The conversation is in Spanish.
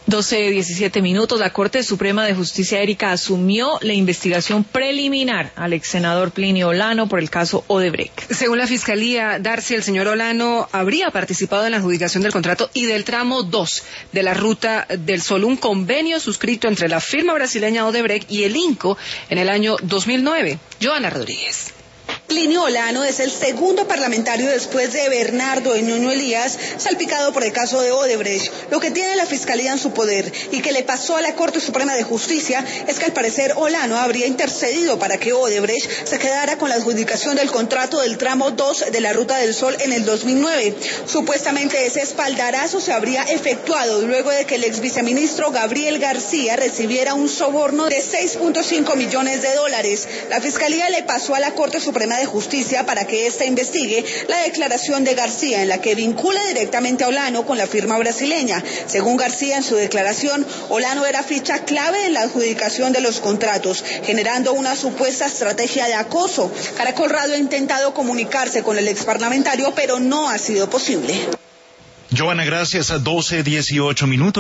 12:17. La Corte Suprema de Justicia, Erika, asumió la investigación preliminar al ex senador Plinio Olano por el caso Odebrecht. Según la Fiscalía, Darcy, el señor Olano habría participado en la adjudicación del contrato y del tramo 2 de la Ruta del Sol, un convenio suscrito entre la firma brasileña Odebrecht y el INCO en el año 2009. Joana Rodríguez. Plinio Olano es el segundo parlamentario después de Bernardo Ñoño Elías, salpicado por el caso de Odebrecht. Lo que tiene la Fiscalía en su poder y que le pasó a la Corte Suprema de Justicia es que al parecer Olano habría intercedido para que Odebrecht se quedara con la adjudicación del contrato del tramo 2 de la Ruta del Sol en el 2009. Supuestamente ese espaldarazo se habría efectuado luego de que el ex viceministro Gabriel García recibiera un soborno de $6.5 millones. La Fiscalía le pasó a la Corte Suprema de Justicia para que ésta investigue la declaración de García en la que vincula directamente a Olano con la firma brasileña. Según García, en su declaración, Olano era ficha clave en la adjudicación de los contratos, generando una supuesta estrategia de acoso. Caracol Radio ha intentado comunicarse con el exparlamentario, pero no ha sido posible. Joana, gracias. A 12:18.